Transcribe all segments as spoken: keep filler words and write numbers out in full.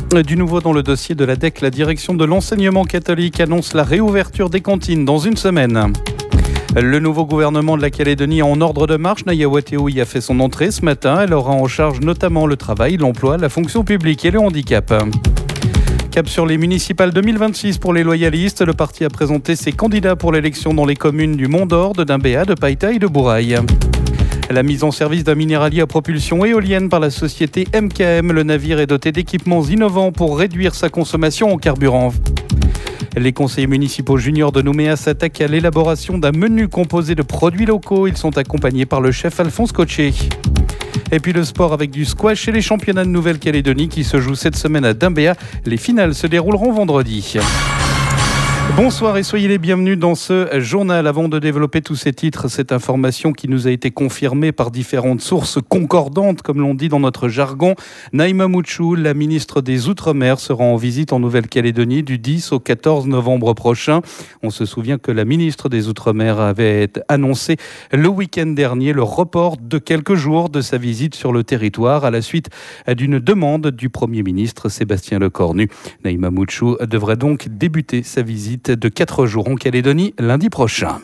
Du nouveau dans le dossier de la D E C, la direction de l'enseignement catholique annonce la réouverture des cantines dans une semaine. Le nouveau gouvernement de la Calédonie est en ordre de marche. Naya Watéo y a fait son entrée ce matin. Elle aura en charge notamment le travail, l'emploi, la fonction publique et le handicap. Cap sur les municipales deux mille vingt-six pour les loyalistes. Le parti a présenté ses candidats pour l'élection dans les communes du Mont-d'Or, de Dimbéa, de Païta et de Bourail. La mise en service d'un minéralier à propulsion éolienne par la société M K M. Le navire est doté d'équipements innovants pour réduire sa consommation en carburant. Les conseillers municipaux juniors de Nouméa s'attaquent à l'élaboration d'un menu composé de produits locaux. Ils sont accompagnés par le chef Alphonse Cochet. Et puis le sport avec du squash et les championnats de Nouvelle-Calédonie qui se jouent cette semaine à Dimbéa. Les finales se dérouleront vendredi. Bonsoir et soyez les bienvenus dans ce journal. Avant de développer tous ces titres, cette information qui nous a été confirmée par différentes sources concordantes, comme l'on dit dans notre jargon. Naïma Mouchou, la ministre des Outre-mer, sera en visite en Nouvelle-Calédonie du dix au quatorze novembre prochain. On se souvient que la ministre des Outre-mer avait annoncé le week-end dernier le report de quelques jours de sa visite sur le territoire à la suite d'une demande du Premier ministre Sébastien Lecornu. Naïma Mouchou devrait donc débuter sa visite de quatre jours en Calédonie lundi prochain.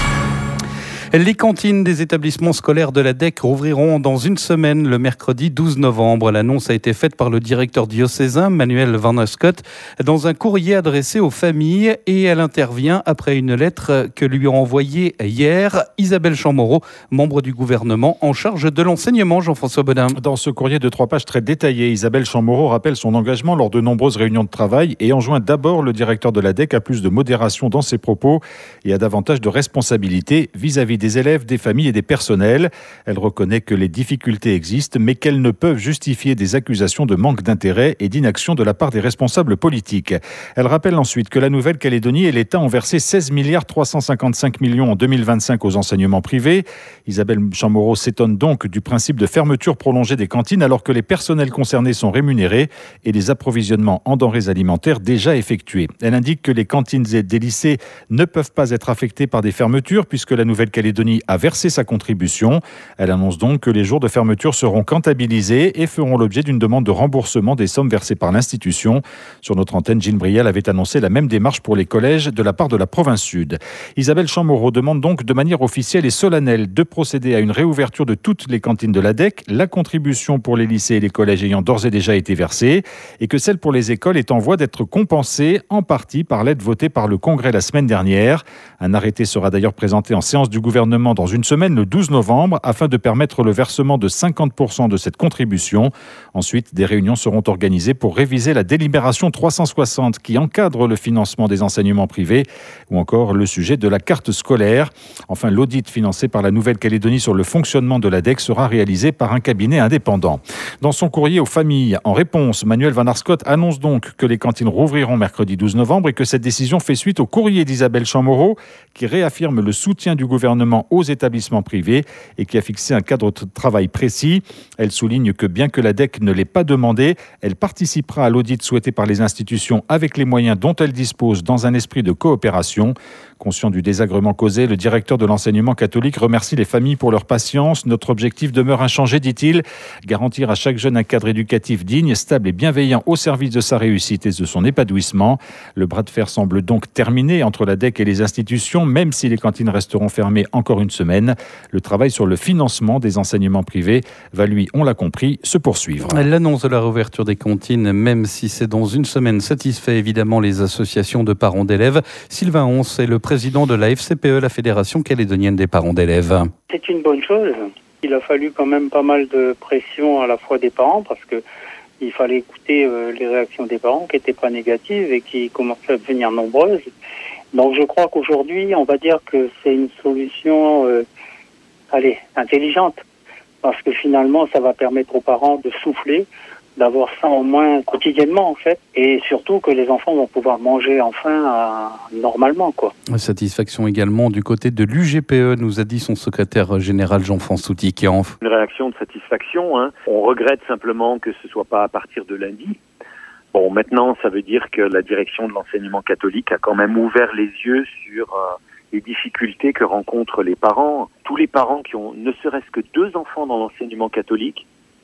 Les cantines des établissements scolaires de la D E C rouvriront dans une semaine, le mercredi douze novembre. L'annonce a été faite par le directeur diocésain, Manuel Van Scott, dans un courrier adressé aux familles, et elle intervient après une lettre que lui a envoyée hier Isabelle Chamorro, membre du gouvernement en charge de l'enseignement. Jean-François Bodin. Dans ce courrier de trois pages très détaillé, Isabelle Chamorro rappelle son engagement lors de nombreuses réunions de travail et enjoint d'abord le directeur de la D E C à plus de modération dans ses propos et à davantage de responsabilité vis-à-vis des élèves, des familles et des personnels. Elle reconnaît que les difficultés existent, mais qu'elles ne peuvent justifier des accusations de manque d'intérêt et d'inaction de la part des responsables politiques. Elle rappelle ensuite que la Nouvelle-Calédonie et l'État ont versé seize milliards trois cent cinquante-cinq millions en deux mille vingt-cinq aux enseignements privés. Isabelle Chamorro s'étonne donc du principe de fermeture prolongée des cantines alors que les personnels concernés sont rémunérés et les approvisionnements en denrées alimentaires déjà effectués. Elle indique que les cantines des lycées ne peuvent pas être affectées par des fermetures puisque la Nouvelle-Calédonie a versé sa contribution. Elle annonce donc que les jours de fermeture seront comptabilisés et feront l'objet d'une demande de remboursement des sommes versées par l'institution. Sur notre antenne, Gilles Brial avait annoncé la même démarche pour les collèges de la part de la province sud. Isabelle Chamorro demande donc de manière officielle et solennelle de procéder à une réouverture de toutes les cantines de la D E C, la contribution pour les lycées et les collèges ayant d'ores et déjà été versée et que celle pour les écoles est en voie d'être compensée en partie par l'aide votée par le Congrès la semaine dernière. Un arrêté sera d'ailleurs présenté en séance du gouvernement dans une semaine, le douze novembre, afin de permettre le versement de cinquante pour cent de cette contribution. Ensuite, des réunions seront organisées pour réviser la délibération trois cent soixante qui encadre le financement des enseignements privés ou encore le sujet de la carte scolaire. Enfin, l'audit financé par la Nouvelle-Calédonie sur le fonctionnement de la D E C sera réalisé par un cabinet indépendant. Dans son courrier aux familles, en réponse, Manuel Van Scott annonce donc que les cantines rouvriront mercredi douze novembre et que cette décision fait suite au courrier d'Isabelle Chamorro qui réaffirme le soutien du gouvernement aux établissements privés et qui a fixé un cadre de travail précis. Elle souligne que bien que la D E C ne l'ait pas demandé, elle participera à l'audit souhaité par les institutions avec les moyens dont elle dispose dans un esprit de coopération. Conscient du désagrément causé, le directeur de l'enseignement catholique remercie les familles pour leur patience. Notre objectif demeure inchangé, dit-il, garantir à chaque jeune un cadre éducatif digne, stable et bienveillant au service de sa réussite et de son épanouissement. Le bras de fer semble donc terminé entre la D E C et les institutions, même si les cantines resteront fermées encore une semaine. Le travail sur le financement des enseignements privés va, lui, on l'a compris, se poursuivre. L'annonce de la réouverture des cantines, même si c'est dans une semaine, satisfait évidemment les associations de parents d'élèves. Sylvain Once est le président de la F C P E, la Fédération calédonienne des parents d'élèves. C'est une bonne chose. Il a fallu quand même pas mal de pression à la fois des parents parce que il fallait écouter euh, les réactions des parents qui n'étaient pas négatives et qui commençaient à devenir nombreuses. Donc je crois qu'aujourd'hui, on va dire que c'est une solution euh, allez, intelligente parce que finalement, ça va permettre aux parents de souffler, d'avoir ça au moins quotidiennement en fait, et surtout que les enfants vont pouvoir manger enfin euh, normalement quoi. Satisfaction également du côté de l'U G P E, nous a dit son secrétaire général Jean-François Soutiquian. Une réaction de satisfaction, hein. On regrette simplement que ce soit pas à partir de lundi. Bon, maintenant, ça veut dire que la direction de l'enseignement catholique a quand même ouvert les yeux sur euh, les difficultés que rencontrent les parents. Tous les parents qui ont ne serait-ce que deux enfants dans l'enseignement catholique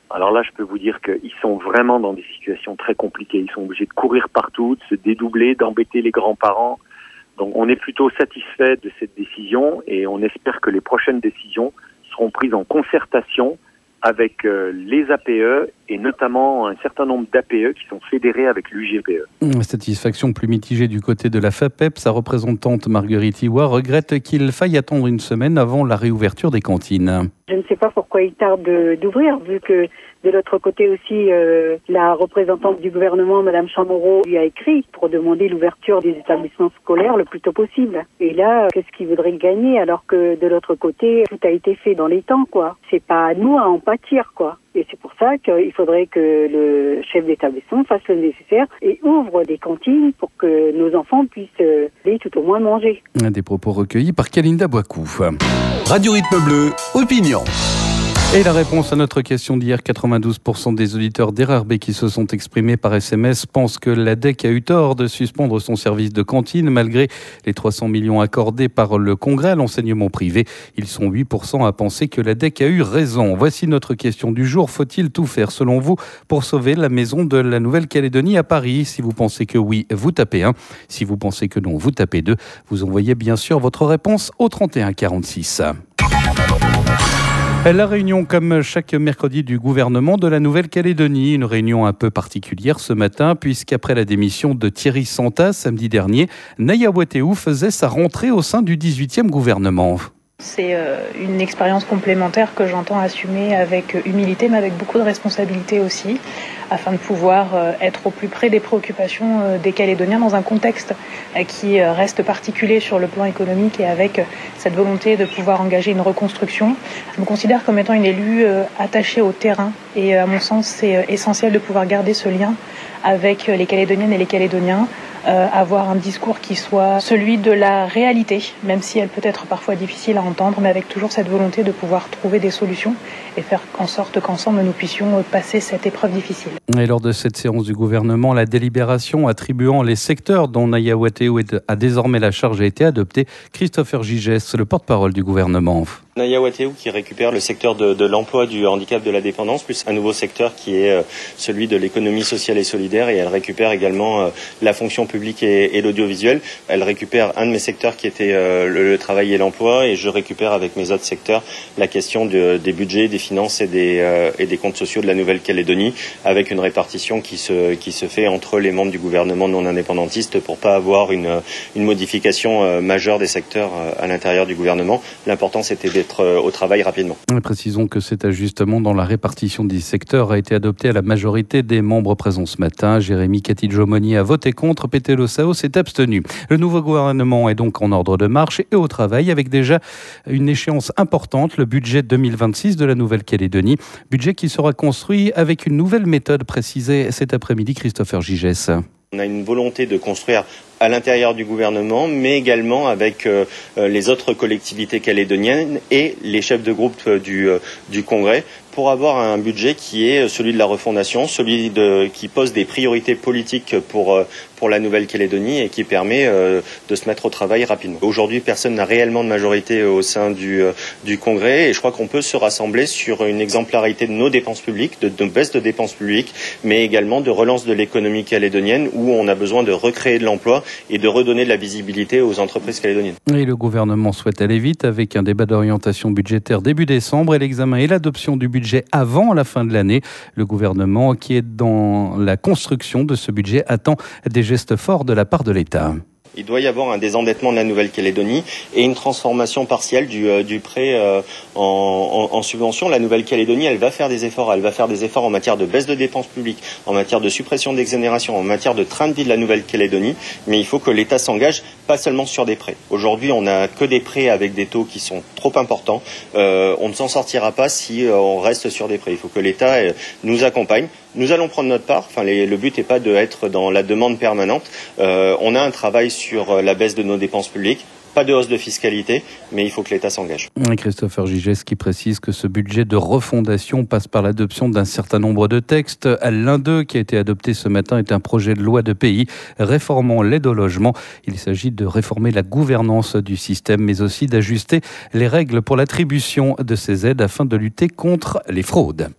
Alors là, je peux vous dire qu'ils sont vraiment dans des situations très compliquées. Ils sont obligés de courir partout, de se dédoubler, d'embêter les grands-parents. Donc on est plutôt satisfait de cette décision et on espère que les prochaines décisions seront prises en concertation avec euh, les A P E et notamment un certain nombre d'A P E qui sont fédérés avec l'U G P E. Satisfaction plus mitigée du côté de la FAPEP. Sa représentante Marguerite Iwa regrette qu'il faille attendre une semaine avant la réouverture des cantines. Je ne sais pas pourquoi il tarde de, d'ouvrir, vu que de l'autre côté aussi, euh, la représentante du gouvernement, Madame Chamorro, lui a écrit pour demander l'ouverture des établissements scolaires le plus tôt possible. Et là, qu'est-ce qu'il voudrait gagner alors que de l'autre côté, tout a été fait dans les temps, quoi. C'est pas à nous à en pâtir, quoi. Et c'est pour ça qu'il faudrait que le chef d'établissement fasse le nécessaire et ouvre des cantines pour que nos enfants puissent aller tout au moins manger. Des propos recueillis par Kalinda Boikou. Radio Rythme Bleu, opinion. Et la réponse à notre question d'hier, quatre-vingt-douze pour cent des auditeurs d'R R B qui se sont exprimés par S M S pensent que l'A D E C a eu tort de suspendre son service de cantine malgré les trois cents millions accordés par le Congrès à l'enseignement privé. Ils sont huit pour cent à penser que l'A D E C a eu raison. Voici notre question du jour. Faut-il tout faire selon vous pour sauver la maison de la Nouvelle-Calédonie à Paris? Si vous pensez que oui, vous tapez un. Si vous pensez que non, vous tapez deux. Vous envoyez bien sûr votre réponse au trente et un quarante-six. La réunion, comme chaque mercredi, du gouvernement de la Nouvelle-Calédonie. Une réunion un peu particulière ce matin, puisqu'après la démission de Thierry Santa samedi dernier, Naya Wateou faisait sa rentrée au sein du dix-huitième gouvernement. C'est une expérience complémentaire que j'entends assumer avec humilité, mais avec beaucoup de responsabilité aussi, afin de pouvoir être au plus près des préoccupations des Calédoniens dans un contexte qui reste particulier sur le plan économique et avec cette volonté de pouvoir engager une reconstruction. Je me considère comme étant une élue attachée au terrain et à mon sens, c'est essentiel de pouvoir garder ce lien avec les Calédoniennes et les Calédoniens. Euh, avoir un discours qui soit celui de la réalité, même si elle peut être parfois difficile à entendre, mais avec toujours cette volonté de pouvoir trouver des solutions et faire en sorte qu'ensemble nous puissions passer cette épreuve difficile. Et lors de cette séance du gouvernement, la délibération attribuant les secteurs dont Naya Wateou a désormais la charge a été adoptée. Christopher Gigès, le porte-parole du gouvernement. Naya Wateou qui récupère le secteur de, de l'emploi, du handicap, de la dépendance, plus un nouveau secteur qui est euh, celui de l'économie sociale et solidaire, et elle récupère également euh, la fonction publique et, et l'audiovisuel. Elle récupère un de mes secteurs qui était euh, le, le travail et l'emploi, et je récupère avec mes autres secteurs la question de, des budgets, des finances et des, euh, et des comptes sociaux de la Nouvelle-Calédonie, avec une répartition qui se, qui se fait entre les membres du gouvernement non indépendantiste pour pas avoir une, une modification euh, majeure des secteurs euh, à l'intérieur du gouvernement. L'important c'était d'être au travail rapidement. Précisons que cet ajustement dans la répartition des secteurs a été adopté à la majorité des membres présents ce matin. Jérémy Catidjo-Monnier a voté contre, Pété Lossao s'est abstenu. Le nouveau gouvernement est donc en ordre de marche et au travail avec déjà une échéance importante, le budget deux mille vingt-six de la Nouvelle-Calédonie. Budget qui sera construit avec une nouvelle méthode, précisée cet après-midi Christopher Gigès. On a une volonté de construire à l'intérieur du gouvernement, mais également avec euh, les autres collectivités calédoniennes et les chefs de groupe euh, du, euh, du Congrès, pour avoir un budget qui est celui de la refondation, celui de, qui pose des priorités politiques pour, euh, pour la Nouvelle-Calédonie et qui permet euh, de se mettre au travail rapidement. Aujourd'hui, personne n'a réellement de majorité au sein du, euh, du Congrès, et je crois qu'on peut se rassembler sur une exemplarité de nos dépenses publiques, de, de baisse de dépenses publiques, mais également de relance de l'économie calédonienne, où on a besoin de recréer de l'emploi et de redonner de la visibilité aux entreprises calédoniennes. Et le gouvernement souhaite aller vite avec un débat d'orientation budgétaire début décembre et l'examen et l'adoption du budget avant la fin de l'année. Le gouvernement, qui est dans la construction de ce budget, attend des gestes forts de la part de l'État. Il doit y avoir un désendettement de la Nouvelle-Calédonie et une transformation partielle du, euh, du prêt euh, en, en, en subvention. La Nouvelle-Calédonie, elle va faire des efforts. Elle va faire des efforts en matière de baisse de dépenses publiques, en matière de suppression d'exonération, en matière de train de vie de la Nouvelle-Calédonie. Mais il faut que l'État s'engage, pas seulement sur des prêts. Aujourd'hui, on n'a que des prêts avec des taux qui sont trop importants. Euh, on ne s'en sortira pas si euh, on reste sur des prêts. Il faut que l'État euh, nous accompagne. Nous allons prendre notre part. Enfin, les, le but n'est pas d'être dans la demande permanente. Euh, on a un travail sur la baisse de nos dépenses publiques. Pas de hausse de fiscalité, mais il faut que l'État s'engage. Christopher Gigès qui précise que ce budget de refondation passe par l'adoption d'un certain nombre de textes. L'un d'eux qui a été adopté ce matin est un projet de loi de pays réformant l'aide au logement. Il s'agit de réformer la gouvernance du système, mais aussi d'ajuster les règles pour l'attribution de ces aides afin de lutter contre les fraudes.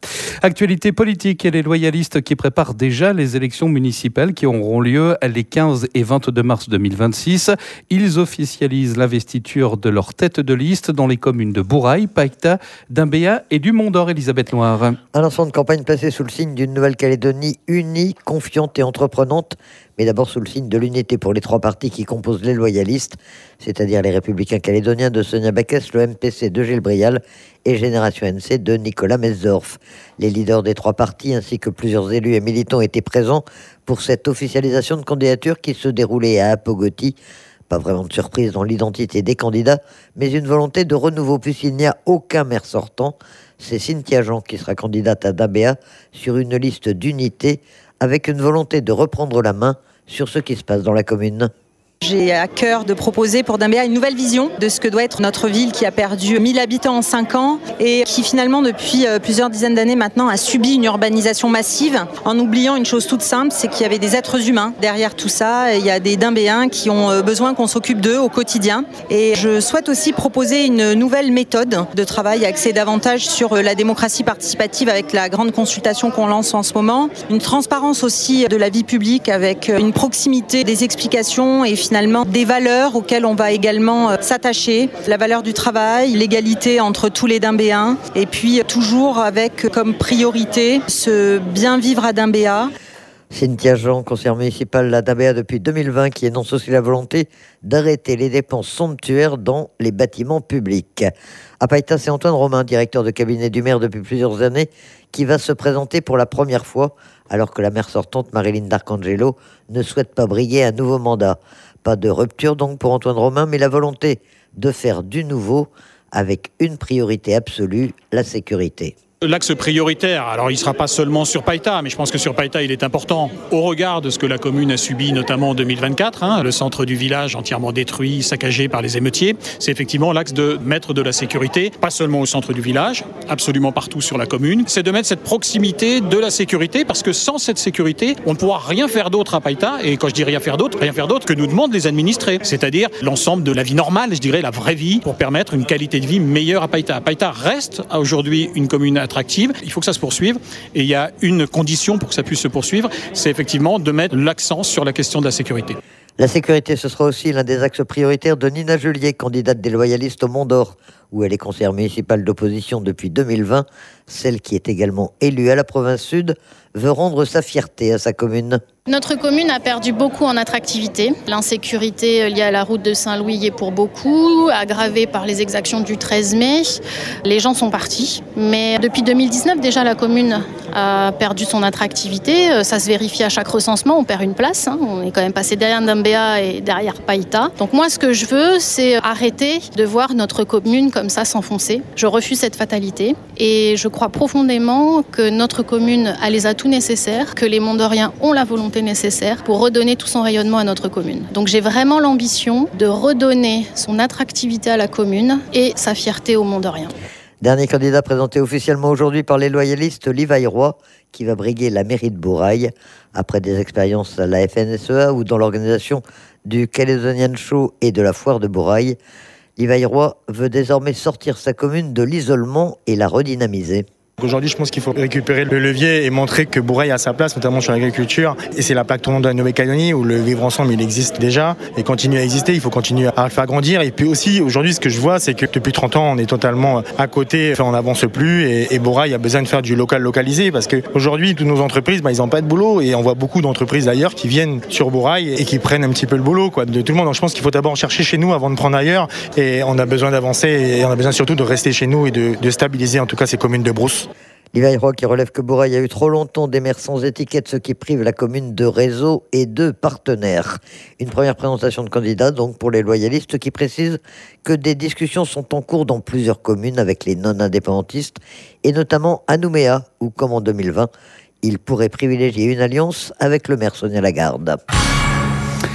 Actualité politique et les loyalistes qui préparent déjà les élections municipales qui auront lieu les quinze et vingt-deux mars deux mille vingt-six. Ils officialisent l'investiture de leur tête de liste dans les communes de Bourail, Païta, Dimbéa et du Mont-d'Or. Elisabeth Loire. Un lancement de campagne placé sous le signe d'une Nouvelle-Calédonie unie, confiante et entreprenante, mais d'abord sous le signe de l'unité pour les trois partis qui composent les loyalistes, c'est-à-dire les Républicains calédoniens de Sonia Backès, le M P C de Gilles Brial et Génération N C de Nicolas Metzdorf. Les leaders des trois partis ainsi que plusieurs élus et militants étaient présents pour cette officialisation de candidature qui se déroulait à Apogoti. Pas vraiment de surprise dans l'identité des candidats, mais une volonté de renouveau puisqu'il n'y a aucun maire sortant. C'est Cynthia Jean qui sera candidate à Dimbéa sur une liste d'unité avec une volonté de reprendre la main sur ce qui se passe dans la commune. J'ai à cœur de proposer pour Dimbéa une nouvelle vision de ce que doit être notre ville qui a perdu mille habitants en cinq ans et qui finalement depuis plusieurs dizaines d'années maintenant a subi une urbanisation massive en oubliant une chose toute simple, c'est qu'il y avait des êtres humains derrière tout ça. Il y a des Dimbéens qui ont besoin qu'on s'occupe d'eux au quotidien et je souhaite aussi proposer une nouvelle méthode de travail axée davantage sur la démocratie participative avec la grande consultation qu'on lance en ce moment, une transparence aussi de la vie publique avec une proximité des explications et finalement des valeurs auxquelles on va également s'attacher, la valeur du travail, l'égalité entre tous les Dimbéens et puis toujours avec comme priorité ce bien vivre à Dimbéa. Cynthia Jean, conseillère municipale à Dimbéa depuis deux mille vingt, qui énonce aussi la volonté d'arrêter les dépenses somptuaires dans les bâtiments publics. À Païta, c'est Antoine Romain, directeur de cabinet du maire depuis plusieurs années, qui va se présenter pour la première fois, alors que la maire sortante, Marilyn D'Arcangelo, ne souhaite pas briguer un nouveau mandat. Pas de rupture donc pour Antoine Romain, mais la volonté de faire du nouveau avec une priorité absolue, la sécurité. L'axe prioritaire, alors il ne sera pas seulement sur Païta, mais je pense que sur Païta il est important au regard de ce que la commune a subi notamment en deux mille vingt-quatre, hein, le centre du village entièrement détruit, saccagé par les émeutiers. C'est effectivement l'axe de mettre de la sécurité, pas seulement au centre du village, absolument partout sur la commune. C'est de mettre cette proximité de la sécurité parce que sans cette sécurité, on ne pourra rien faire d'autre à Païta. Et quand je dis rien faire d'autre, rien faire d'autre que nous demandent les administrés, c'est-à-dire l'ensemble de la vie normale, je dirais la vraie vie, pour permettre une qualité de vie meilleure à Païta. Païta reste aujourd'hui une commune attractive. Il faut que ça se poursuive et il y a une condition pour que ça puisse se poursuivre, c'est effectivement de mettre l'accent sur la question de la sécurité. La sécurité, ce sera aussi l'un des axes prioritaires de Nina Julier, candidate des loyalistes au Mont-d'Or, où elle est conseillère municipale d'opposition depuis deux mille vingt. Celle qui est également élue à la province sud veut rendre sa fierté à sa commune. Notre commune a perdu beaucoup en attractivité. L'insécurité liée à la route de Saint-Louis y est pour beaucoup, aggravée par les exactions du treize mai. Les gens sont partis. Mais depuis deux mille dix-neuf, déjà, la commune a perdu son attractivité. Ça se vérifie à chaque recensement, on perd une place. Hein. On est quand même passé derrière Dimbéa et derrière Païta. Donc moi, ce que je veux, c'est arrêter de voir notre commune comme ça s'enfoncer. Je refuse cette fatalité et je crois profondément que notre commune a les atouts nécessaires, que les Mont-d'Oriens ont la volonté nécessaire pour redonner tout son rayonnement à notre commune. Donc j'ai vraiment l'ambition de redonner son attractivité à la commune et sa fierté aux Mont-d'Oriens. Dernier candidat présenté officiellement aujourd'hui par les loyalistes, Livaille Roy, qui va briguer la mairie de Bourail. Après des expériences à la F N S E A ou dans l'organisation du Caledonian Show et de la foire de Bourail, Livaille Roy veut désormais sortir sa commune de l'isolement et la redynamiser. Aujourd'hui, je pense qu'il faut récupérer le levier et montrer que Bourail a sa place, notamment sur l'agriculture. Et c'est la plaque tournante de la Nouvelle-Calédonie où le vivre ensemble, il existe déjà et continue à exister. Il faut continuer à le faire grandir. Et puis aussi, aujourd'hui, ce que je vois, c'est que depuis trente ans, on est totalement à côté. Enfin, on n'avance plus et, et Bourail a besoin de faire du local localisé parce qu'aujourd'hui, toutes nos entreprises, bah, ils n'ont pas de boulot et on voit beaucoup d'entreprises d'ailleurs qui viennent sur Bourail et qui prennent un petit peu le boulot quoi, de tout le monde. Donc je pense qu'il faut d'abord chercher chez nous avant de prendre ailleurs et on a besoin d'avancer et on a besoin surtout de rester chez nous et de, de stabiliser en tout cas ces communes de brousse. Livaille Roy qui relève que Bourail a eu trop longtemps des maires sans étiquette, ce qui prive la commune de réseau et de partenaires. Une première présentation de candidats donc pour les loyalistes qui précisent que des discussions sont en cours dans plusieurs communes avec les non-indépendantistes et notamment à Nouméa où, comme en deux mille vingt, ils pourraient privilégier une alliance avec le maire Sonia Lagarde.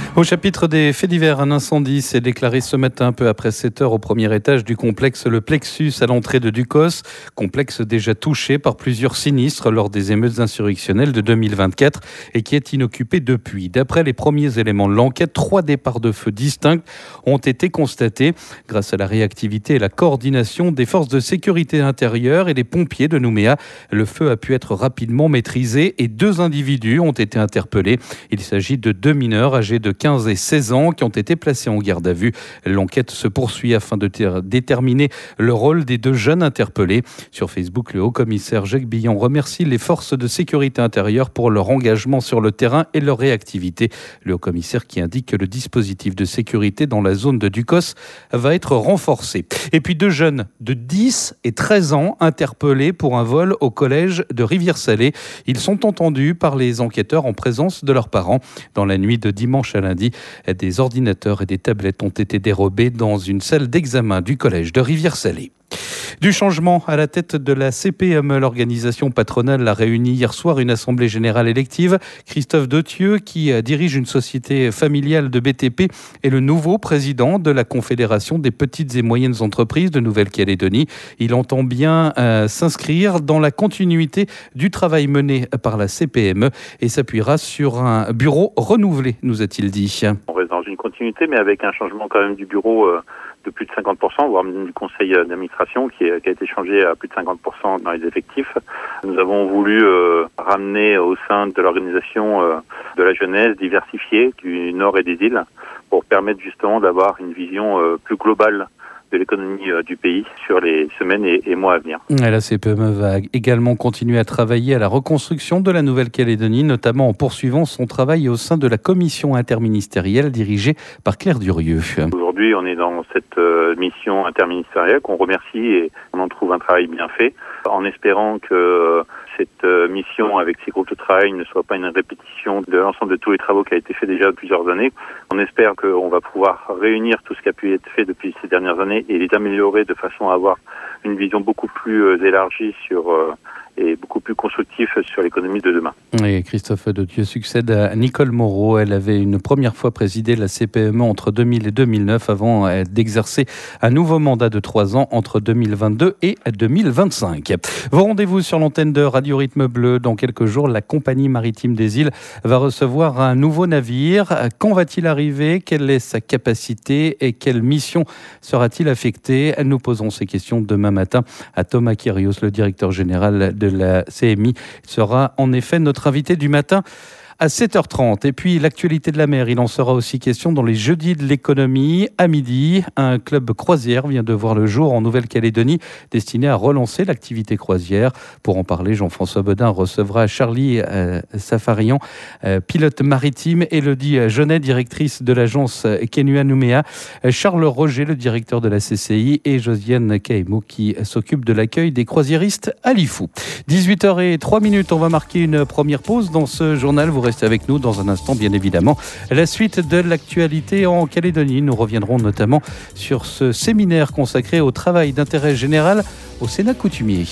Au chapitre des faits divers, un incendie s'est déclaré ce matin peu après sept heures au premier étage du complexe Le Plexus à l'entrée de Ducos. Complexe déjà touché par plusieurs sinistres lors des émeutes insurrectionnelles de deux mille vingt-quatre et qui est inoccupé depuis. D'après les premiers éléments de l'enquête, trois départs de feu distincts ont été constatés grâce à la réactivité et la coordination des forces de sécurité intérieure et des pompiers de Nouméa. Le feu a pu être rapidement maîtrisé et deux individus ont été interpellés. Il s'agit de deux mineurs âgés de quinze et seize ans qui ont été placés en garde à vue. L'enquête se poursuit afin de ter- déterminer le rôle des deux jeunes interpellés. Sur Facebook, le haut-commissaire Jacques Billon remercie les forces de sécurité intérieure pour leur engagement sur le terrain et leur réactivité. Le haut-commissaire qui indique que le dispositif de sécurité dans la zone de Ducos va être renforcé. Et puis deux jeunes de dix et treize ans interpellés pour un vol au collège de Rivière-Salée. Ils sont entendus par les enquêteurs en présence de leurs parents. Dans la nuit de dimanche à lundi, des ordinateurs et des tablettes ont été dérobés dans une salle d'examen du collège de Rivière-Salée. Du changement à la tête de la C P M E, l'organisation patronale a réuni hier soir une assemblée générale élective. Christophe Dothieu, qui dirige une société familiale de B T P, est le nouveau président de la Confédération des petites et moyennes entreprises de Nouvelle-Calédonie. Il entend bien euh, s'inscrire dans la continuité du travail mené par la C P M E et s'appuiera sur un bureau renouvelé, nous a-t-il dit. On reste dans une continuité, mais avec un changement quand même du bureau euh... de plus de cinquante pour cent, voire même du conseil d'administration qui, est, qui a été changé à plus de cinquante pour cent dans les effectifs. Nous avons voulu euh, ramener au sein de l'organisation euh, de la jeunesse diversifiée du Nord et des îles pour permettre justement d'avoir une vision euh, plus globale de l'économie euh, du pays sur les semaines et, et mois à venir. La C P M E va également continuer à travailler à la reconstruction de la Nouvelle-Calédonie, notamment en poursuivant son travail au sein de la commission interministérielle dirigée par Claire Durieux. Aujourd'hui, on est dans cette euh, mission interministérielle qu'on remercie et on en trouve un travail bien fait, en espérant que euh, cette euh, mission avec ces groupes de travail ne soit pas une répétition de l'ensemble de tous les travaux qui a été fait déjà depuis plusieurs années. On espère qu'on va pouvoir réunir tout ce qui a pu être fait depuis ces dernières années et les améliorer de façon à avoir une vision beaucoup plus euh, élargie sur euh, et beaucoup plus constructif sur l'économie de demain. Et Christophe Dothieu succède à Nicole Moreau. Elle avait une première fois présidé la C P M E entre deux mille et deux mille neuf avant d'exercer un nouveau mandat de trois ans entre deux mille vingt-deux et deux mille vingt-cinq. Vos rendez-vous sur l'antenne de Radio Rythme Bleu. Dans quelques jours, la compagnie maritime des îles va recevoir un nouveau navire. Quand va-t-il arriver? Quelle est sa capacité et quelle mission sera-t-il affecté? Nous posons ces questions demain matin à Thomas Kyrios, le directeur général de la C M I, sera en effet notre invité du matin à sept heures trente. Et puis l'actualité de la mer, il en sera aussi question dans les jeudis de l'économie. À midi, un club croisière vient de voir le jour en Nouvelle-Calédonie destiné à relancer l'activité croisière. Pour en parler, Jean-François Bodin recevra Charlie euh, Safarian, euh, pilote maritime, Élodie Jeunet, directrice de l'agence Kenua Nouméa, Charles Roger, le directeur de la C C I, et Josiane Kaemo qui s'occupe de l'accueil des croisiéristes à Lifou. dix-huit heures zéro trois, on va marquer une première pause dans ce journal. Vous restez avec nous dans un instant, bien évidemment. La suite de l'actualité en Calédonie. Nous reviendrons notamment sur ce séminaire consacré au travail d'intérêt général au Sénat coutumier.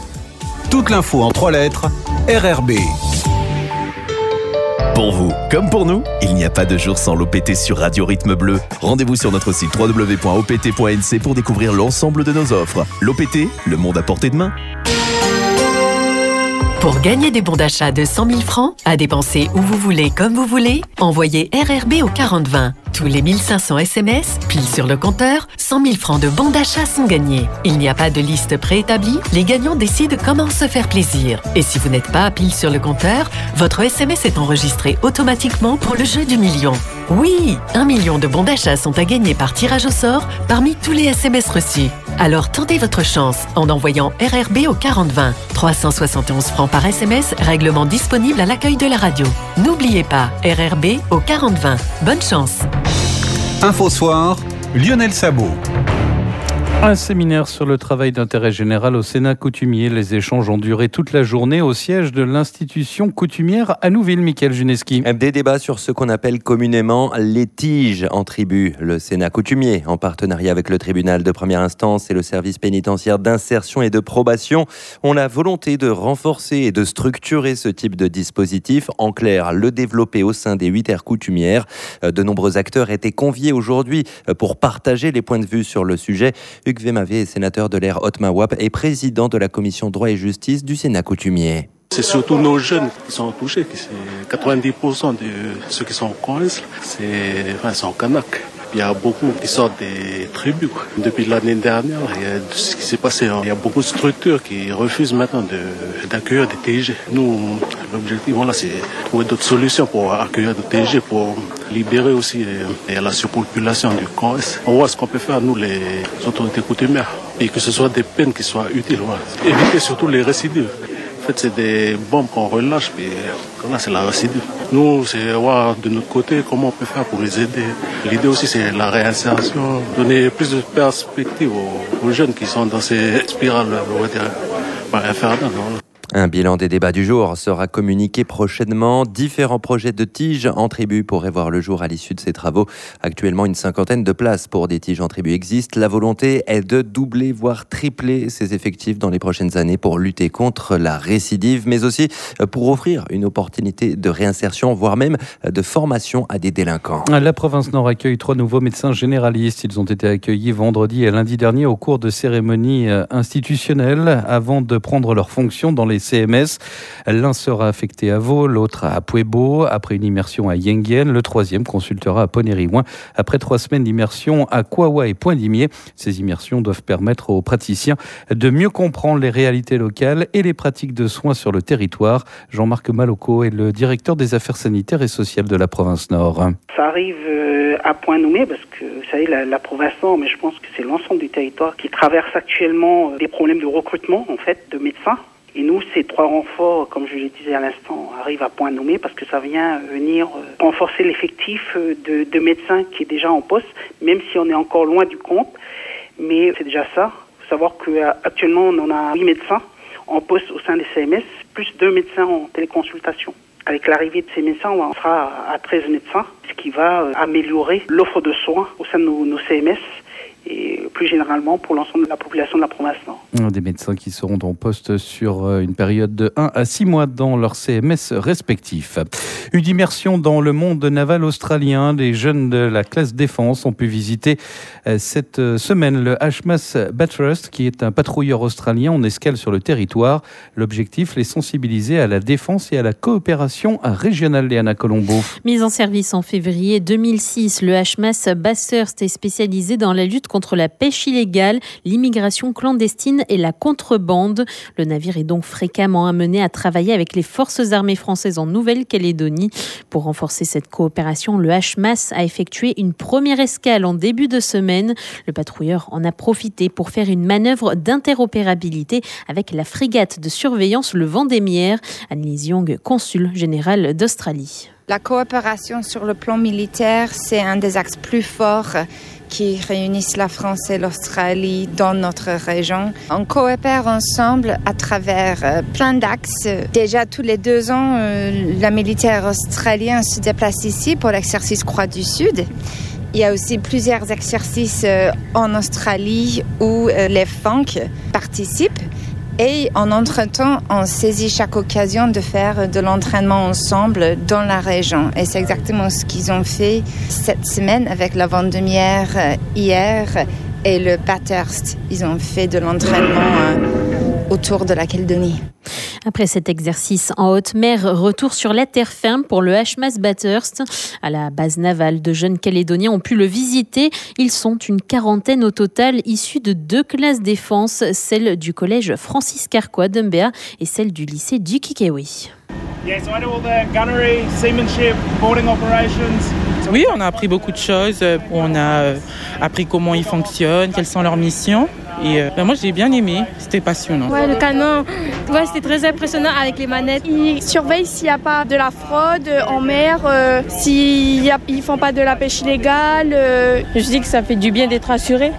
Toute l'info en trois lettres, R R B. Pour vous, comme pour nous, il n'y a pas de jour sans l'O P T sur Radio Rythme Bleu. Rendez-vous sur notre site w w w point o p t point n c pour découvrir l'ensemble de nos offres. L'O P T, le monde à portée de main. Pour gagner des bons d'achat de cent mille francs, à dépenser où vous voulez, comme vous voulez, envoyez R R B au quarante vingt. Tous les mille cinq cents S M S, pile sur le compteur, cent mille francs de bons d'achat sont gagnés. Il n'y a pas de liste préétablie, les gagnants décident comment se faire plaisir. Et si vous n'êtes pas à pile sur le compteur, votre S M S est enregistré automatiquement pour le jeu du million. Oui, un million de bons d'achat sont à gagner par tirage au sort parmi tous les S M S reçus. Alors tentez votre chance en envoyant R R B au quarante vingt. trois cent soixante et onze francs par S M S, règlement disponible à l'accueil de la radio. N'oubliez pas, R R B au quarante vingt. Bonne chance. Info Soir, Lionel Sabot. Un séminaire sur le travail d'intérêt général au Sénat coutumier. Les échanges ont duré toute la journée au siège de l'institution coutumière à Nouville. Mickaël Juneski. Des débats sur ce qu'on appelle communément les tiges en tribu. Le Sénat coutumier, en partenariat avec le tribunal de première instance et le service pénitentiaire d'insertion et de probation, ont la volonté de renforcer et de structurer ce type de dispositif. En clair, le développer au sein des huit aires coutumières. De nombreux acteurs étaient conviés aujourd'hui pour partager les points de vue sur le sujet. Hugues Vémavé est sénateur de l'aire Haute-Mawap et président de la commission droit et justice du Sénat coutumier. C'est surtout nos jeunes qui sont touchés. C'est quatre-vingt-dix pour cent de ceux qui sont en Corrèze, c'est, enfin, sont Kanak. Il y a beaucoup qui sortent des tribus. Depuis l'année dernière, il y a ce qui s'est passé. Il y a beaucoup de structures qui refusent maintenant de, d'accueillir des T G. Nous, l'objectif, voilà, c'est de trouver d'autres solutions pour accueillir des T G, pour libérer aussi la surpopulation du Corrèze. On voit ce qu'on peut faire, nous, les autorités coutumières, et que ce soit des peines qui soient utiles. Voilà. Éviter surtout les récidives. En fait, c'est des bombes qu'on relâche, mais là, c'est la récidive. Nous, c'est voir de notre côté comment on peut faire pour les aider. L'idée aussi, c'est la réinsertion, donner plus de perspectives aux, aux jeunes qui sont dans ces spirales, on va dire, infernales. Un bilan des débats du jour sera communiqué prochainement. Différents projets de tiges en tribu pourraient voir le jour à l'issue de ces travaux. Actuellement, une cinquantaine de places pour des tiges en tribu existent. La volonté est de doubler, voire tripler ces effectifs dans les prochaines années pour lutter contre la récidive, mais aussi pour offrir une opportunité de réinsertion, voire même de formation à des délinquants. La province Nord accueille trois nouveaux médecins généralistes. Ils ont été accueillis vendredi et lundi dernier au cours de cérémonies institutionnelles avant de prendre leurs fonctions dans les C M S. L'un sera affecté à Vaud, l'autre à Puebo, après une immersion à Yenguien. Le troisième consultera à Ponériouin après trois semaines d'immersion à Kouawa et Poindimier. Ces immersions doivent permettre aux praticiens de mieux comprendre les réalités locales et les pratiques de soins sur le territoire. Jean-Marc Maloko est le directeur des affaires sanitaires et sociales de la province Nord. Ça arrive à point nommé parce que, vous savez, la, la province Nord, mais je pense que c'est l'ensemble du territoire qui traverse actuellement des problèmes de recrutement, en fait, de médecins. Et nous, ces trois renforts, comme je le disais à l'instant, arrivent à point nommé parce que ça vient venir renforcer l'effectif de, de médecins qui est déjà en poste, même si on est encore loin du compte. Mais c'est déjà ça. Il faut savoir qu'actuellement, on en a huit médecins en poste au sein des C M S, plus deux médecins en téléconsultation. Avec l'arrivée de ces médecins, on sera à treize médecins, ce qui va améliorer l'offre de soins au sein de nos, nos C M S. Et plus généralement pour l'ensemble de la population de la province Nord. Des médecins qui seront en poste sur une période de un à six mois dans leurs C M S respectifs. Une immersion dans le monde naval australien. Les jeunes de la classe défense ont pu visiter cette semaine le H M A S Bathurst, qui est un patrouilleur australien en escale sur le territoire. L'objectif, les sensibiliser à la défense et à la coopération régionale. Léana Colombo. Mise en service en février deux mille six, le H M A S Bathurst est spécialisé dans la lutte contre la pêche illégale, l'immigration clandestine et la contrebande. Le navire est donc fréquemment amené à travailler avec les forces armées françaises en Nouvelle-Calédonie. Pour renforcer cette coopération, le H M A S a effectué une première escale en début de semaine. Le patrouilleur en a profité pour faire une manœuvre d'interopérabilité avec la frégate de surveillance le Vendémiaire. Annelise Young, consul général d'Australie. La coopération sur le plan militaire, c'est un des axes plus forts qui réunissent la France et l'Australie dans notre région. On coopère ensemble à travers euh, plein d'axes. Déjà, tous les deux ans, euh, la militaire australien se déplace ici pour l'exercice Croix du Sud. Il y a aussi plusieurs exercices euh, en Australie où euh, les F A N C participent. Et en entretemps, on saisit chaque occasion de faire de l'entraînement ensemble dans la région. Et c'est exactement ce qu'ils ont fait cette semaine avec la Vendémiaire hier et le Bathurst. Ils ont fait de l'entraînement autour de la Calédonie. Après cet exercice en haute mer, retour sur la terre ferme pour le H M A S Bathurst. À la base navale, de jeunes Calédoniens ont pu le visiter. Ils sont une quarantaine au total, issus de deux classes défense, celle du collège Francis Carquois d'Umbea et celle du lycée du Kikewi. Oui, on a appris beaucoup de choses. On a appris comment ils fonctionnent, quelles sont leurs missions. Et euh, ben moi, j'ai bien aimé. C'était passionnant. Ouais, le canon, ouais, c'était très impressionnant avec les manettes. Ils surveillent s'il n'y a pas de la fraude en mer, euh, s'ils ne font pas de la pêche illégale. Euh. Je dis que ça fait du bien d'être assuré.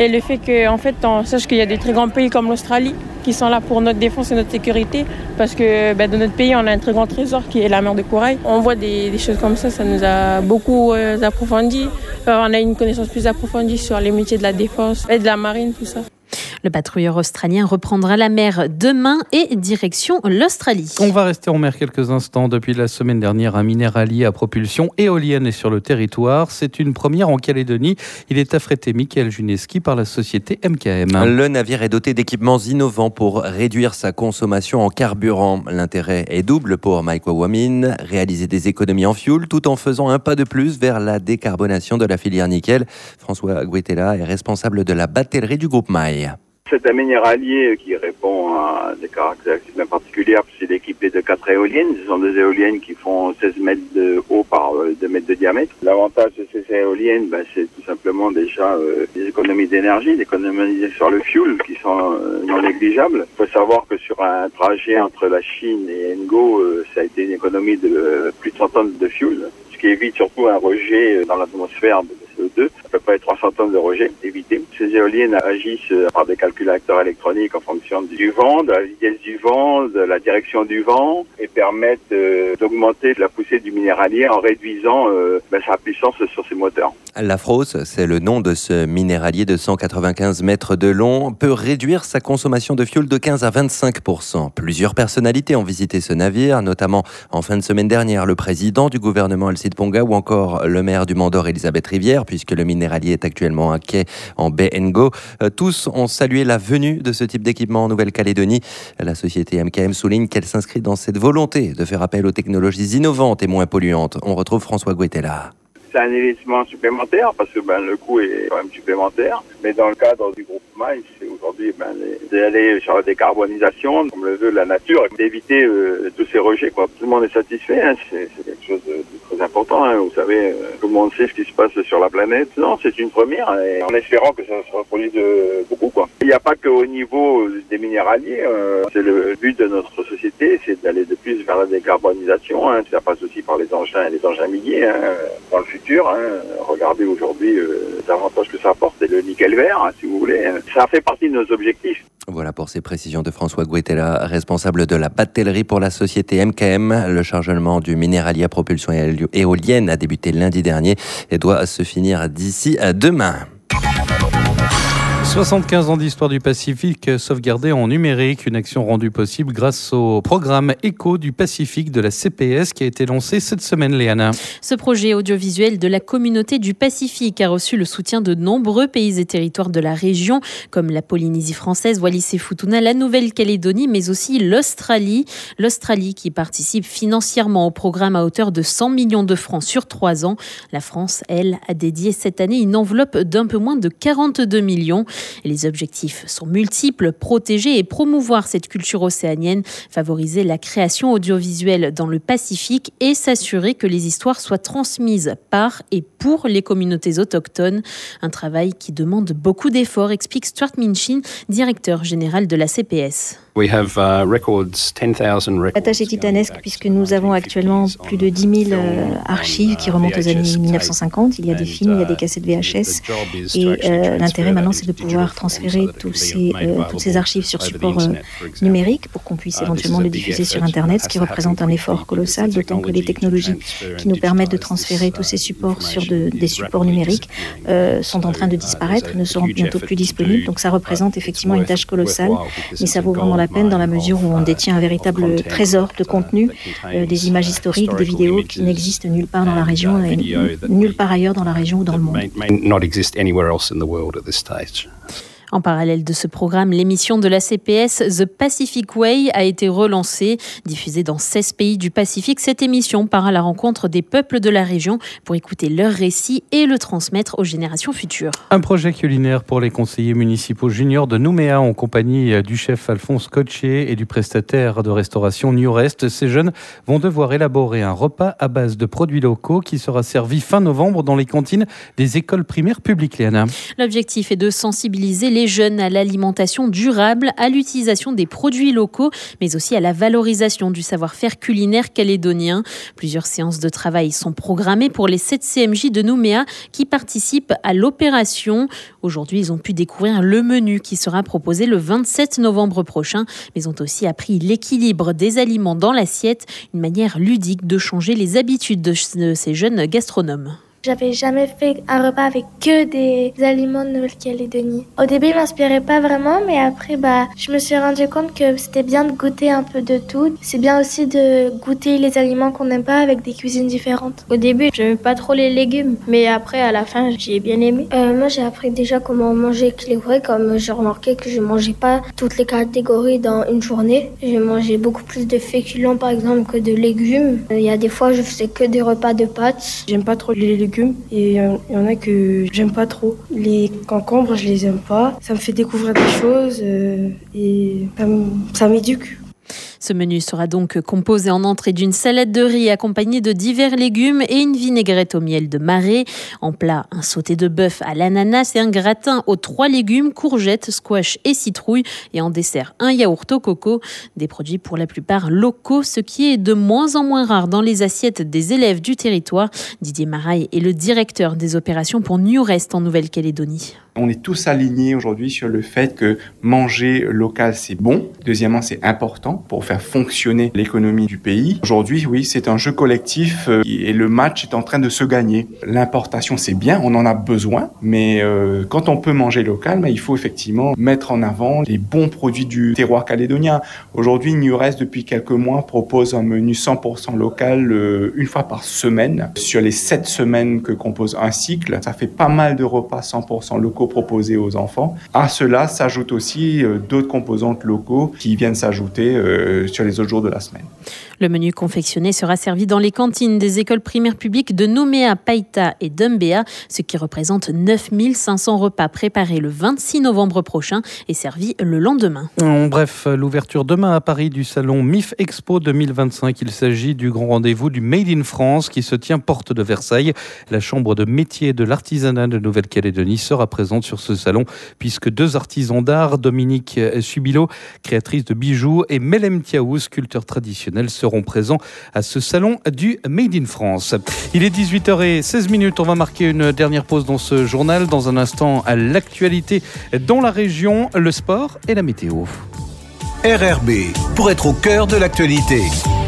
Et le fait qu'en fait, on sache qu'il y a des très grands pays comme l'Australie qui sont là pour notre défense et notre sécurité, parce que bah, dans notre pays, on a un très grand trésor qui est la mer de corail. On voit des, des choses comme ça, ça nous a beaucoup euh, approfondi. Euh, on a une connaissance plus approfondie sur les métiers de la défense et de la marine, tout ça. Le patrouilleur australien reprendra la mer demain et direction l'Australie. On va rester en mer quelques instants. Depuis la semaine dernière, un minéralier à propulsion éolienne est sur le territoire. C'est une première en Calédonie. Il est affrété Michael Juneski par la société M K M. Le navire est doté d'équipements innovants pour réduire sa consommation en carburant. L'intérêt est double pour Mike Wawamin, réaliser des économies en fuel tout en faisant un pas de plus vers la décarbonation de la filière nickel. François Guetella est responsable de la batellerie du groupe Maille. C'est un minéralier qui répond à des caractéristiques bien particulières. C'est équipé de quatre éoliennes. Ce sont des éoliennes qui font seize mètres de haut par deux mètres de diamètre. L'avantage de ces éoliennes, ben, c'est tout simplement déjà euh, des économies d'énergie, des économies sur le fuel qui sont euh, non négligeables. Il faut savoir que sur un trajet entre la Chine et Ngo, euh, ça a été une économie de euh, plus de cent tonnes de fuel, ce qui évite surtout un rejet dans l'atmosphère de C O deux. À peu près trois cents tonnes de rejet évité. Ces éoliennes agissent par des calculateurs électroniques en fonction du vent, de la vitesse du vent, de la direction du vent, et permettent euh, d'augmenter la poussée du minéralier en réduisant euh, ben, sa puissance sur ses moteurs. La Frosse, c'est le nom de ce minéralier de cent quatre-vingt-quinze mètres de long, peut réduire sa consommation de fioul de quinze à vingt-cinq pour cent. Plusieurs personnalités ont visité ce navire, notamment en fin de semaine dernière, le président du gouvernement Alcide Ponga ou encore le maire du Mont-d'Or Elisabeth Rivière, puisque le minéralier est actuellement à quai en baie Ngo. Tous ont salué la venue de ce type d'équipement en Nouvelle-Calédonie. La société M K M souligne qu'elle s'inscrit dans cette volonté de faire appel aux technologies innovantes et moins polluantes. On retrouve François Guetella. C'est un investissement supplémentaire parce que ben, le coût est quand même supplémentaire. Mais dans le cadre du groupe Maille, c'est aujourd'hui ben, d'aller sur la décarbonisation, comme le veut la nature, et d'éviter euh, tous ces rejets. Quoi. Tout le monde est satisfait, hein. c'est, c'est quelque chose de, de très important. Hein. Vous savez, euh, tout le monde sait ce qui se passe sur la planète. Non, c'est une première, et en espérant que ça se reproduise euh, beaucoup. Quoi. Il n'y a pas qu'au niveau des minéraliers. Euh, c'est le but de notre société, c'est d'aller de plus vers la décarbonisation. Hein. Ça passe aussi par les engins et les engins miniers hein, dans le futur. Hein. Regardez aujourd'hui euh, l'avantage que ça apporte, c'est le nickel vert, hein, si vous voulez. Ça fait partie de nos objectifs. Voilà pour ces précisions de François Guetella, responsable de la batellerie pour la société M K M. Le chargement du minéralier à propulsion éolienne a débuté lundi dernier et doit se finir d'ici à demain. soixante-quinze ans d'histoire du Pacifique sauvegardée en numérique, une action rendue possible grâce au programme Écho du Pacifique de la C P S qui a été lancé cette semaine, Léana. Ce projet audiovisuel de la communauté du Pacifique a reçu le soutien de nombreux pays et territoires de la région, comme la Polynésie française, Wallis et Futuna, la Nouvelle-Calédonie, mais aussi l'Australie. L'Australie qui participe financièrement au programme à hauteur de cent millions de francs sur trois ans. La France, elle, a dédié cette année une enveloppe d'un peu moins de quarante-deux millions. Et les objectifs sont multiples, protéger et promouvoir cette culture océanienne, favoriser la création audiovisuelle dans le Pacifique et s'assurer que les histoires soient transmises par et pour les communautés autochtones. Un travail qui demande beaucoup d'efforts, explique Stuart Minchin, directeur général de la C P S. La tâche est titanesque puisque nous avons actuellement plus de dix mille euh, archives qui remontent aux années mille neuf cent cinquante. Il y a des films, il y a des cassettes V H S. Et euh, l'intérêt maintenant, c'est de pouvoir transférer tous ces, euh, toutes ces archives sur support euh, numérique pour qu'on puisse éventuellement les diffuser sur Internet, ce qui représente un effort colossal, d'autant que les technologies qui nous permettent de transférer tous ces supports sur de, des supports numériques euh, sont en train de disparaître, ne seront bientôt plus disponibles. Donc ça représente effectivement une tâche colossale, mais ça vaut vraiment la peine dans la mesure où on détient un véritable trésor de contenu, euh, des images historiques, des vidéos qui n'existent nulle part dans la région et nulle part ailleurs dans la région ou dans le monde. En parallèle de ce programme, l'émission de la C P S The Pacific Way a été relancée. Diffusée dans seize pays du Pacifique, cette émission part à la rencontre des peuples de la région pour écouter leurs récits et le transmettre aux générations futures. Un projet culinaire pour les conseillers municipaux juniors de Nouméa en compagnie du chef Alphonse Cottier et du prestataire de restauration New Rest. Ces jeunes vont devoir élaborer un repas à base de produits locaux qui sera servi fin novembre dans les cantines des écoles primaires publiques, Léana. L'objectif est de sensibiliser les les jeunes à l'alimentation durable, à l'utilisation des produits locaux, mais aussi à la valorisation du savoir-faire culinaire calédonien. Plusieurs séances de travail sont programmées pour les sept C M J de Nouméa qui participent à l'opération. Aujourd'hui, ils ont pu découvrir le menu qui sera proposé le vingt-sept novembre prochain, mais ont aussi appris l'équilibre des aliments dans l'assiette, une manière ludique de changer les habitudes de ces jeunes gastronomes. J'avais jamais fait un repas avec que des aliments de Nouvelle-Calédonie. Au début, il m'inspirait pas vraiment, mais après, bah, je me suis rendu compte que c'était bien de goûter un peu de tout. C'est bien aussi de goûter les aliments qu'on n'aime pas avec des cuisines différentes. Au début, j'aimais pas trop les légumes, mais après, à la fin, j'ai bien aimé. Euh, moi, j'ai appris déjà comment manger équilibré, comme j'ai remarqué que je mangeais pas toutes les catégories dans une journée. J'ai mangé beaucoup plus de féculents, par exemple, que de légumes. Il y a des fois, je faisais que des repas de pâtes. J'aime pas trop les légumes. Et il y en a que j'aime pas trop. Les concombres, je les aime pas. Ça me fait découvrir des choses euh, et ça, ça m'éduque. Ce menu sera donc composé en entrée d'une salade de riz accompagnée de divers légumes et une vinaigrette au miel de marée. En plat, un sauté de bœuf à l'ananas et un gratin aux trois légumes, courgettes, squash et citrouille. Et en dessert, un yaourt au coco. Des produits pour la plupart locaux, ce qui est de moins en moins rare dans les assiettes des élèves du territoire. Didier Maraille est le directeur des opérations pour Newrest en Nouvelle-Calédonie. On est tous alignés aujourd'hui sur le fait que manger local, c'est bon. Deuxièmement, c'est important pour faire fonctionner l'économie du pays. Aujourd'hui, oui, c'est un jeu collectif et le match est en train de se gagner. L'importation, c'est bien, on en a besoin, mais euh, quand on peut manger local, bah, il faut effectivement mettre en avant les bons produits du terroir calédonien. Aujourd'hui, Newrest, depuis quelques mois, propose un menu cent pour cent local euh, une fois par semaine. Sur les sept semaines que compose un cycle, ça fait pas mal de repas cent pour cent locaux proposés aux enfants. À cela s'ajoutent aussi euh, d'autres composantes locaux qui viennent s'ajouter euh, sur les autres jours de la semaine. Le menu confectionné sera servi dans les cantines des écoles primaires publiques de Nouméa, Païta et d'Umbéa, ce qui représente neuf mille cinq cents repas préparés le vingt-six novembre prochain et servis le lendemain. En bref, l'ouverture demain à Paris du salon M I F Expo deux mille vingt-cinq. Il s'agit du grand rendez-vous du Made in France qui se tient porte de Versailles. La Chambre de métier et de l'artisanat de Nouvelle-Calédonie sera présente sur ce salon puisque deux artisans d'art, Dominique Subilo, créatrice de bijoux, et Melem Tiaou, sculpteur traditionnel, seront présents à ce salon du Made in France. Il est dix-huit heures seize minutes. On va marquer une dernière pause dans ce journal. Dans un instant, à l'actualité dans la région, le sport et la météo. R R B, pour être au cœur de l'actualité.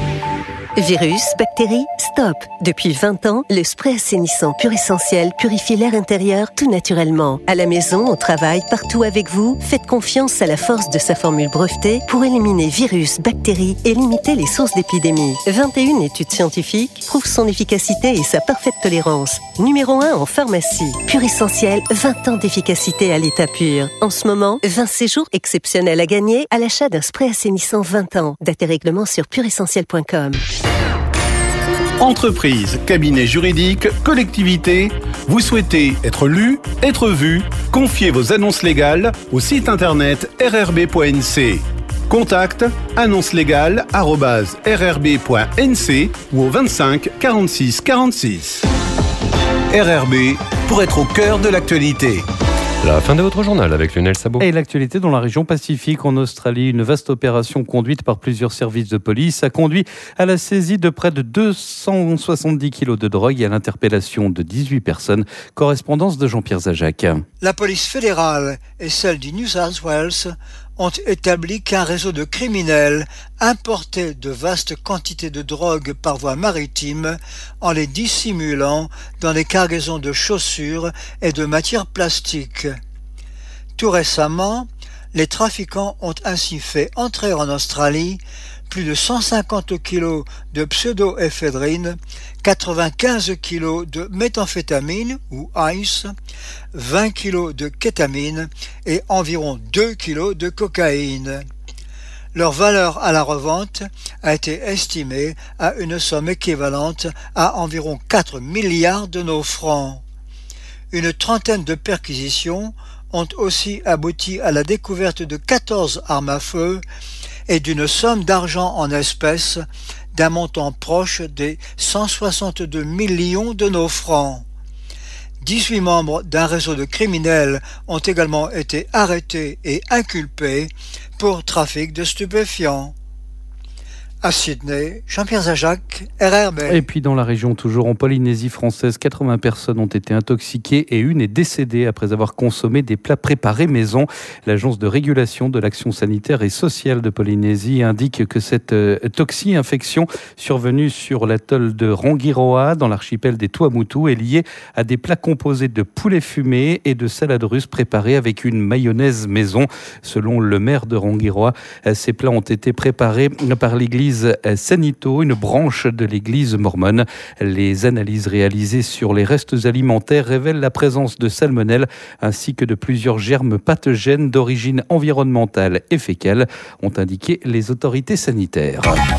Virus, bactéries, stop. Depuis vingt ans, le spray assainissant Pur Essentiel purifie l'air intérieur tout naturellement. À la maison, au travail, partout avec vous, faites confiance à la force de sa formule brevetée pour éliminer virus, bactéries et limiter les sources d'épidémie. vingt et une études scientifiques prouvent son efficacité et sa parfaite tolérance. Numéro un en pharmacie. Pur Essentiel, vingt ans d'efficacité à l'état pur. En ce moment, vingt séjours exceptionnels à gagner à l'achat d'un spray assainissant vingt ans. Date et règlement sur pur essentiel point com. Entreprise, cabinet juridique, collectivité, vous souhaitez être lu, être vu, confiez vos annonces légales au site internet r r b point n c. Contact annonce légale arobase r r b point n c ou au vingt-cinq quarante-six quarante-six. R R B, pour être au cœur de l'actualité. La fin de votre journal avec Lionel Sabot. Et l'actualité dans la région Pacifique, en Australie, une vaste opération conduite par plusieurs services de police a conduit à la saisie de près de deux cent soixante-dix kilos de drogue et à l'interpellation de dix-huit personnes. Correspondance de Jean-Pierre Zajac. La police fédérale et celle du New South Wales ont établi qu'un réseau de criminels importait de vastes quantités de drogue par voie maritime en les dissimulant dans les cargaisons de chaussures et de matières plastiques. Tout récemment, les trafiquants ont ainsi fait entrer en Australie plus de cent cinquante kilos de pseudoéphédrine, quatre-vingt-quinze kilos de méthamphétamine ou ice, vingt kilos de kétamine et environ deux kilos de cocaïne. Leur valeur à la revente a été estimée à une somme équivalente à environ quatre milliards de nos francs. Une trentaine de perquisitions ont aussi abouti à la découverte de quatorze armes à feu et d'une somme d'argent en espèces d'un montant proche des cent soixante-deux millions de nos francs. dix-huit membres d'un réseau de criminels ont également été arrêtés et inculpés pour trafic de stupéfiants. À Sydney, Jean-Pierre Zajac, R R B. Et puis dans la région, toujours en Polynésie française, quatre-vingts personnes ont été intoxiquées et une est décédée après avoir consommé des plats préparés maison. L'agence de régulation de l'action sanitaire et sociale de Polynésie indique que cette euh, toxi-infection survenue sur l'atoll de Rangiroa, dans l'archipel des Tuamotu, est liée à des plats composés de poulet fumé et de salade russe préparée avec une mayonnaise maison. Selon le maire de Rangiroa, ces plats ont été préparés par l'église Sanito, une branche de l'église mormone. Les analyses réalisées sur les restes alimentaires révèlent la présence de salmonelle ainsi que de plusieurs germes pathogènes d'origine environnementale et fécale, ont indiqué les autorités sanitaires.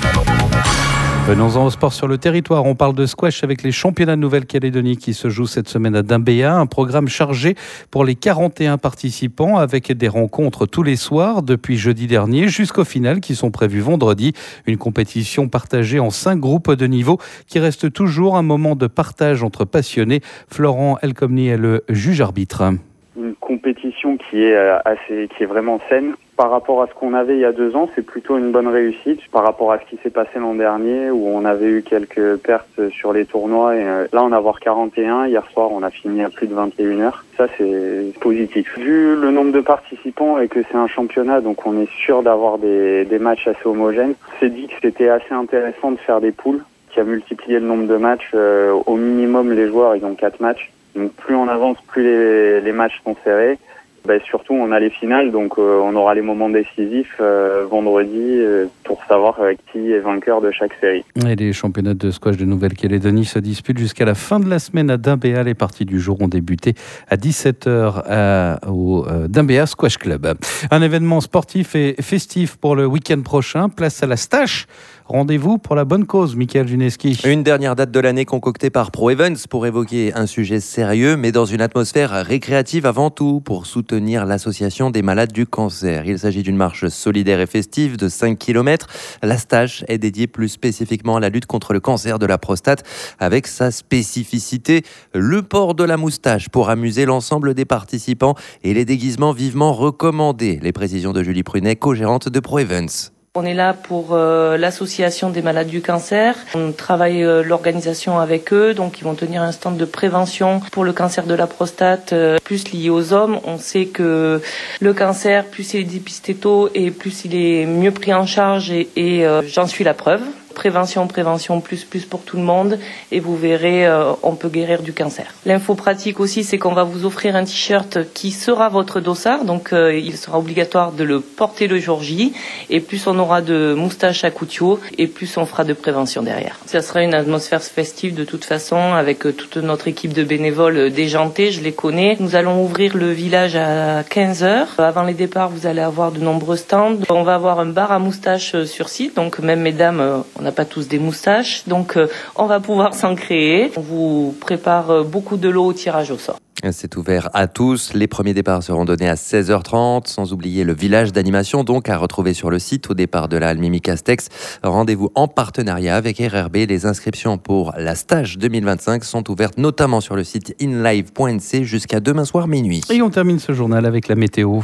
Venons-en au sport sur le territoire. On parle de squash avec les championnats de Nouvelle-Calédonie qui se jouent cette semaine à Doumbéa. Un programme chargé pour les quarante et un participants avec des rencontres tous les soirs depuis jeudi dernier jusqu'au final qui sont prévues vendredi. Une compétition partagée en cinq groupes de niveau qui reste toujours un moment de partage entre passionnés. Florent Elkomni est le juge arbitre. Une compétition qui est assez, qui est vraiment saine. Par rapport à ce qu'on avait il y a deux ans, c'est plutôt une bonne réussite. Par rapport à ce qui s'est passé l'an dernier, où on avait eu quelques pertes sur les tournois, et là on a voir quarante et un. Hier soir, on a fini à plus de vingt et une heures. Ça, c'est positif. Vu le nombre de participants et que c'est un championnat, donc on est sûr d'avoir des, des matchs assez homogènes. On s'est dit que c'était assez intéressant de faire des poules, qui a multiplié le nombre de matchs. Euh, au minimum, les joueurs, ils ont quatre matchs. Donc plus on avance, plus les, les matchs sont serrés. Ben, surtout, on a les finales, donc euh, on aura les moments décisifs euh, vendredi euh, pour savoir euh, qui est vainqueur de chaque série. Et les championnats de squash de Nouvelle-Calédonie se disputent jusqu'à la fin de la semaine à Doumbéa. Les parties du jour ont débuté à dix-sept heures à, au euh, Doumbéa Squash Club. Un événement sportif et festif pour le week-end prochain. Place à la Stache. Rendez-vous pour la bonne cause, Michael Juneski. Une dernière date de l'année concoctée par Pro Events pour évoquer un sujet sérieux, mais dans une atmosphère récréative avant tout, pour soutenir l'association des malades du cancer. Il s'agit d'une marche solidaire et festive de cinq kilomètres. La Stache est dédiée plus spécifiquement à la lutte contre le cancer de la prostate, avec sa spécificité, le port de la moustache pour amuser l'ensemble des participants et les déguisements vivement recommandés. Les précisions de Julie Prunet, co-gérante de Pro Events. On est là pour euh, l'association des malades du cancer. On travaille euh, l'organisation avec eux, donc ils vont tenir un stand de prévention pour le cancer de la prostate, euh, plus lié aux hommes. On sait que le cancer, plus il est dépisté tôt et plus il est mieux pris en charge et, et euh, j'en suis la preuve. Prévention, prévention, plus, plus pour tout le monde. Et vous verrez, euh, on peut guérir du cancer. L'info pratique aussi, c'est qu'on va vous offrir un t-shirt qui sera votre dossard. Donc, euh, il sera obligatoire de le porter le jour J. Et plus on aura de moustaches à Koutio, et plus on fera de prévention derrière. Ça sera une atmosphère festive de toute façon, avec euh, toute notre équipe de bénévoles euh, déjantés, je les connais. Nous allons ouvrir le village à quinze heures. Avant les départs, vous allez avoir de nombreux stands. On va avoir un bar à moustaches euh, sur site. Donc, même mesdames, euh, on n'a pas tous des moustaches, donc euh, on va pouvoir s'en créer. On vous prépare euh, beaucoup de lots au tirage au sort. C'est ouvert à tous. Les premiers départs seront donnés à seize heures trente, sans oublier le village d'animation, donc à retrouver sur le site au départ de la halle Mimi Castex. Rendez-vous en partenariat avec R R B. Les inscriptions pour la Stage deux mille vingt-cinq sont ouvertes notamment sur le site inlive point n c jusqu'à demain soir minuit. Et on termine ce journal avec la météo.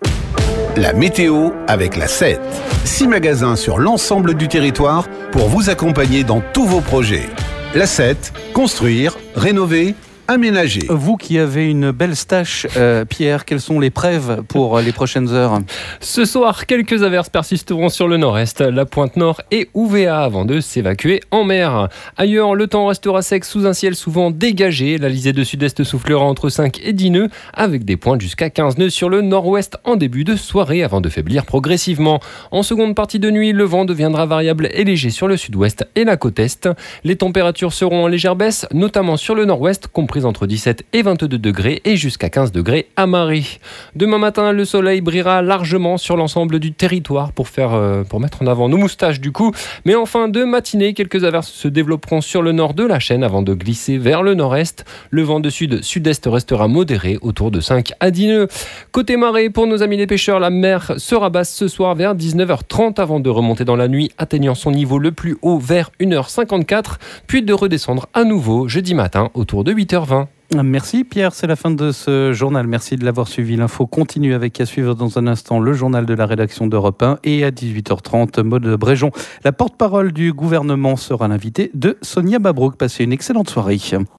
La météo avec la sept. Six magasins sur l'ensemble du territoire pour vous accompagner dans tous vos projets. La sept, construire, rénover, aménager. Vous qui avez une belle stache, euh, Pierre, quelles sont les préves pour les prochaines heures ? Ce soir, quelques averses persisteront sur le nord-est, la pointe nord et Ouvéa avant de s'évacuer en mer. Ailleurs, le temps restera sec sous un ciel souvent dégagé. La lisée de sud-est soufflera entre cinq et dix nœuds, avec des pointes jusqu'à quinze nœuds sur le nord-ouest en début de soirée avant de faiblir progressivement. En seconde partie de nuit, le vent deviendra variable et léger sur le sud-ouest et la côte est. Les températures seront en légère baisse, notamment sur le nord-ouest, compris entre dix-sept et vingt-deux degrés et jusqu'à quinze degrés à Marie. Demain matin, le soleil brillera largement sur l'ensemble du territoire pour, faire, euh, pour mettre en avant nos moustaches du coup. Mais en fin de matinée, quelques averses se développeront sur le nord de la chaîne avant de glisser vers le nord-est. Le vent de sud-sud-est restera modéré autour de cinq à dix nœuds. Côté marée, pour nos amis les pêcheurs, la mer sera basse ce soir vers dix-neuf heures trente avant de remonter dans la nuit, atteignant son niveau le plus haut vers une heure cinquante-quatre, puis de redescendre à nouveau jeudi matin autour de huit heures vingt. Merci Pierre, c'est la fin de ce journal. Merci de l'avoir suivi. L'info continue avec à suivre dans un instant le journal de la rédaction d'Europe un et à dix-huit heures trente, Maud Bréjon. La porte-parole du gouvernement sera l'invité de Sonia Mabrouk. Passez une excellente soirée.